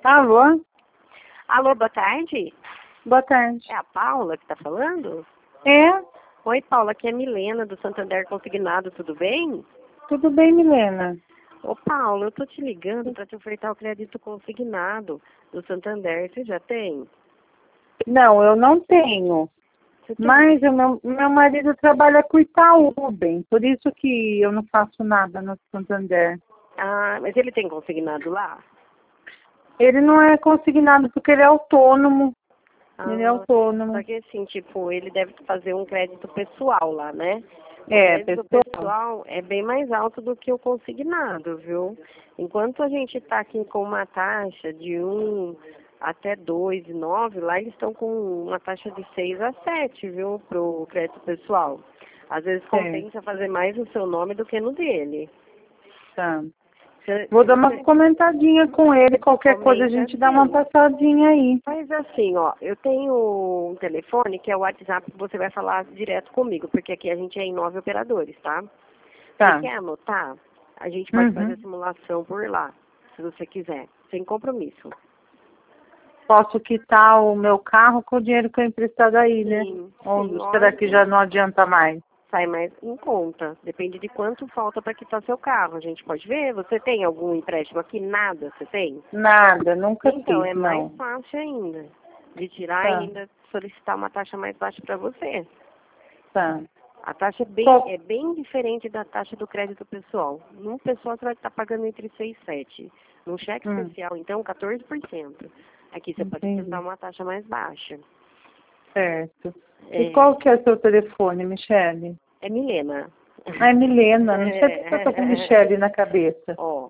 Alô? Alô, boa tarde. Boa tarde. É a Paula que está falando? É? Oi, Paula, aqui é a Milena do Santander Consignado, tudo bem? Tudo bem, Milena? Ô, Paula, eu tô te ligando para te ofertar o crédito consignado do Santander. Você já tem? Não, eu não tenho. Você tem? Mas o meu marido trabalha com Itaú, bem. Por isso que eu não faço nada no Santander. Ah, mas ele tem consignado lá? Ele não é consignado porque ele é autônomo. Ele é Ah, autônomo. só que assim, tipo, ele deve fazer um crédito pessoal lá, né? O É, crédito pessoal. pessoal é bem mais alto do que o consignado, viu? Enquanto a gente está aqui com uma taxa de 1 até 2,9, lá eles estão com uma taxa de 6 a 7, viu, pro crédito pessoal. Às vezes É, compensa fazer mais no seu nome do que no dele. tá. Se, Vou se dar uma você comentadinha com ele. Qualquer coisa a comenta gente dá uma assim, passadinha aí. faz assim, ó, eu tenho um telefone que é o WhatsApp que você vai falar direto comigo, porque aqui a gente é em 9 operadores, tá? Você Tá. quer anotar? A gente pode fazer a Uhum. simulação por lá, se você quiser, sem compromisso. Posso quitar o meu carro com o dinheiro que eu emprestado aí, né? Sim, Ou sim, será que já lógico. não adianta mais? Sai mais em conta. Depende de quanto falta para quitar seu carro. A gente pode ver. Você tem algum empréstimo aqui? Nada, você tem? Nada, nunca Então, fiz, é mais não. fácil ainda de tirar e Tá, ainda solicitar uma taxa mais baixa para você. tá. A taxa Qual- é bem diferente da taxa do crédito pessoal. No pessoal você vai estar pagando entre 6 e 7. No cheque Hum, especial, então, 14%. Aqui você pode tentar entendi. uma taxa mais baixa. Certo. E É, qual que é o seu telefone, Michele? é Milena. Ah, é Milena. Não sei porque eu tô com Michele na cabeça. Ó,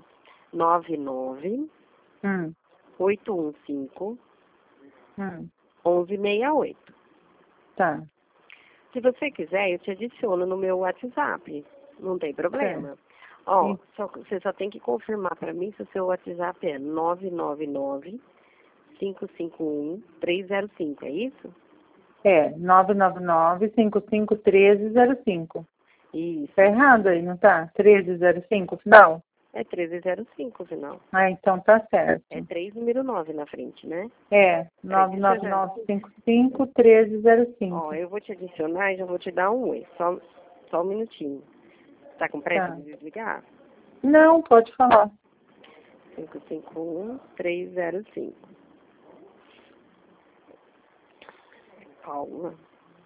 99 Hum, 815 hum, 1168. tá. Se você quiser, eu te adiciono no meu WhatsApp. Não tem Certo. problema. Ó, E- você só tem que confirmar para mim se o seu WhatsApp é 999 551 305, é isso? É, 999-551305. Tá Isso. errado aí, não tá? 1305, final? É 1305, final. Ah, então tá certo. É 3 número 9 na frente, né? É, Peraí, deixa eu já. 99955-1305. Ó, eu vou te adicionar e já vou te dar um oi. Só um minutinho. Tá com pressa Tá. de desligar? Não, pode falar. 551 305. Paula.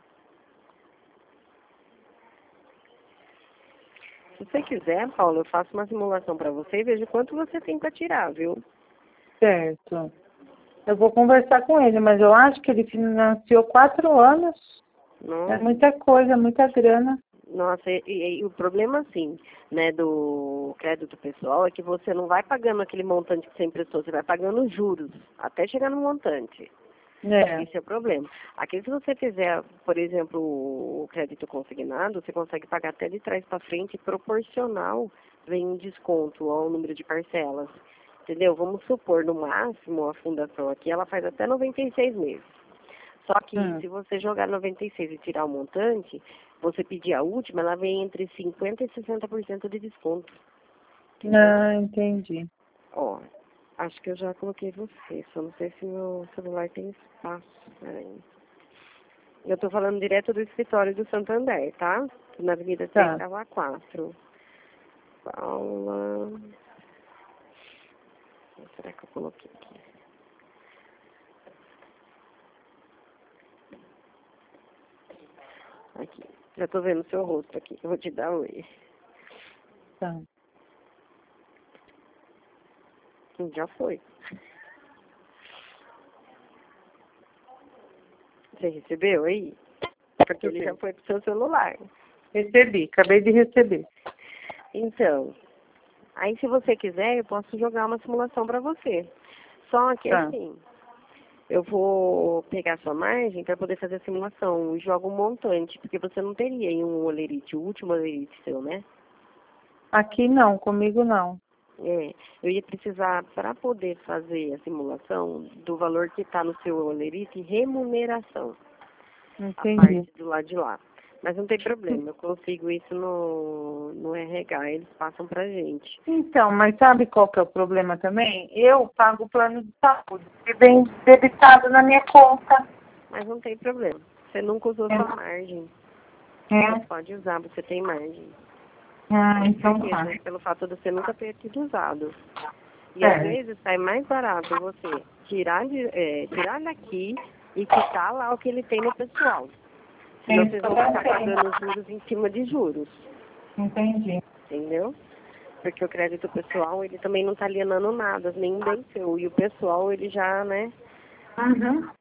Se você quiser, Paula, eu faço uma simulação para você e vejo quanto você tem para tirar, viu? Certo. Eu vou conversar com ele, mas eu acho que ele financiou 4 anos. É Nossa, muita coisa, muita grana. nossa, e o problema, assim, né, do crédito pessoal é que você não vai pagando aquele montante que você emprestou, você vai pagando juros até chegar no montante. É. Esse é o problema. Aqui, se você fizer, por exemplo, o crédito consignado, você consegue pagar até de trás para frente, proporcional, vem um desconto ao número de parcelas. Entendeu? Vamos supor, no máximo, a fundação aqui, ela faz até 96 meses. Só que, Hum. se você jogar 96 e tirar o montante, você pedir a última, ela vem entre 50% e 60% de desconto. Entendeu? Ah, entendi. Ó, acho que eu já coloquei você, só não sei se meu celular tem espaço. Peraí. Eu tô falando direto do escritório do Santander, tá? Na Avenida 3, Tá. Cava 4. Paula. Será que eu coloquei aqui? Aqui. Já tô vendo o seu rosto aqui. Eu vou te dar um oi. Tá. Já foi. Você recebeu aí? Porque ele já foi pro seu celular. Recebi, acabei de receber. Então, aí se você quiser, eu posso jogar uma simulação para você. Só que Tá. assim, eu vou pegar sua margem para poder fazer a simulação e jogo um montante, porque você não teria aí um olerite, o último olerite seu, né? Aqui não, comigo não. É, eu ia precisar, para poder fazer a simulação, do valor que está no seu olerite, remuneração, a Entendi. parte do lado de lá. Mas não tem problema, eu consigo isso no RH, eles passam pra gente. Então, mas sabe qual que é o problema também? Eu pago o plano de saúde, que vem debitado na minha conta. Mas não tem problema. Você nunca usou sua margem. Você pode usar, você tem margem. Então certeza, tá. né? Pelo fato de você nunca ter tido usado. E às vezes sai mais barato você tirar daqui e quitar lá o que ele tem no pessoal. Senão vocês vão ficar pagando juros em cima de juros. Entendi. Entendeu? Porque o crédito pessoal, ele também não está alienando nada, nem bem seu. E o pessoal, ele já, né? Uhum.